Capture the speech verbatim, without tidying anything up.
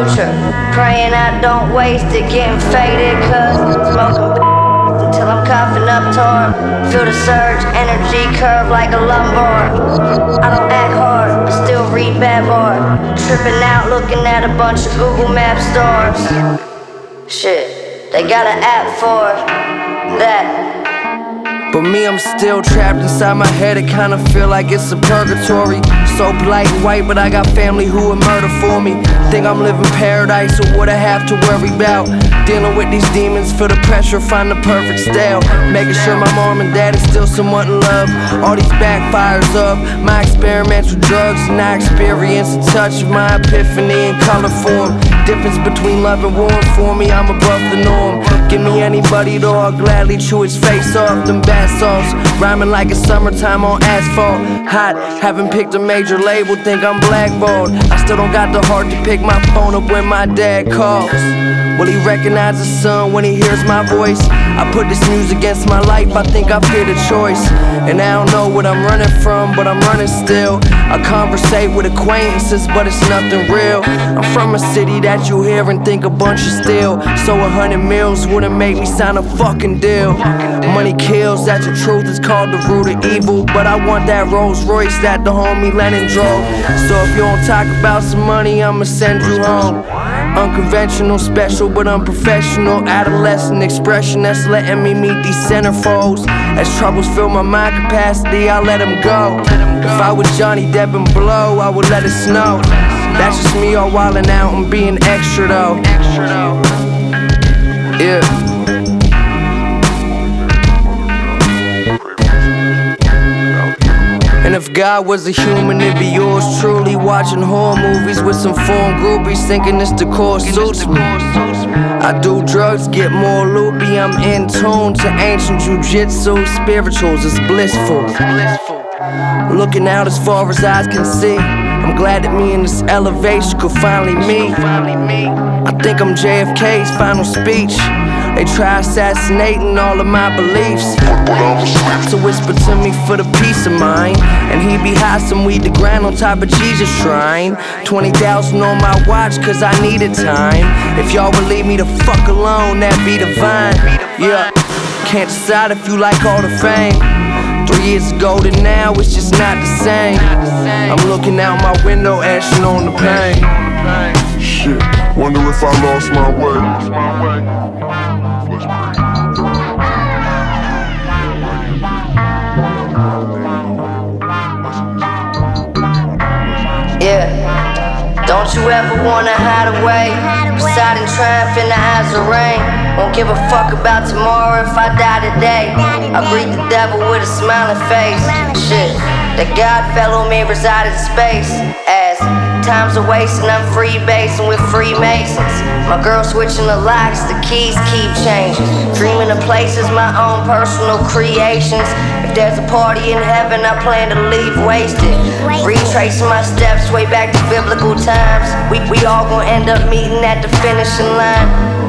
future. Praying I don't waste it, getting faded, cause smoking until I'm coughing up torn. Feel the surge, energy curve like a lumbar. I don't act hard, but still read bad bar. Tripping out, looking at a bunch of Google Map stores. Shit, they got an app for that. But me, I'm still trapped inside my head, it kinda feel like it's a purgatory. So polite and white, but I got family who would murder for me. Think I'm living paradise, or what I have to worry about. Dealing with these demons, feel the pressure, find the perfect style. Making sure my mom and dad is still somewhat in love. All these backfires of my experiments with drugs, and I experience a touch of my epiphany in color form. Difference between love and war for me, I'm above the norm. Give me anybody though, I'll gladly chew his face off. Them bath salts, rhyming like it's summertime on asphalt. Hot, haven't picked a major label, think I'm blackballed. I still don't got the heart to pick my phone up when my dad calls. Will he recognize his son when he hears my voice? I put this music against my life, I think I've hit a choice. And I don't know what I'm running from, but I'm running still. I conversate with acquaintances, but it's nothing real. I'm from a city that you hear and think a bunch of steel. So a hundred mils wouldn't make me sign a fucking deal. Money kills, that's the truth, it's called the root of evil. But I want that Rolls Royce that the homie Lennon drove. So if you don't talk about some money, I'ma send you home. Unconventional, special, but unprofessional. Adolescent expression that's letting me meet these centerfolds. As troubles fill my mind capacity, I let them go. If I was Johnny Depp and Blow, I would let it snow. That's just me all wildin' out and being extra though. Yeah. And if God was a human, it'd be yours truly. Watching horror movies with some foreign groupies, thinking this decor suits me. I do drugs, get more loopy. I'm in tune to ancient jujitsu. Spirituals is blissful. Looking out as far as eyes can see. I'm glad that me in this elevation could finally meet. I think I'm J F K's final speech. They try assassinating all of my beliefs. So whisper to me for the peace of mind. And he be high some weed to grind on top of Jesus' shrine. Twenty thousand on my watch cause I needed time. If y'all would leave me the fuck alone, that'd be divine. Yeah, can't decide if you like all the fame. Three years ago to now, it's just not the same. I'm looking out my window, ashing on the pain. Shit, wonder if I lost my way. Yeah, don't you ever wanna hide away, beside and triumph in the eyes of rain. Won't give a fuck about tomorrow if I die today. I greet the devil with a smiling face. Shit, that God fell on me reside in space. As time's a wasting, I'm freebasing with Freemasons. My girl switching the locks, the keys keep changing. Dreaming of places, my own personal creations. If there's a party in heaven, I plan to leave wasted. Retracing my steps way back to biblical times. We, we all gon' end up meeting at the finishing line.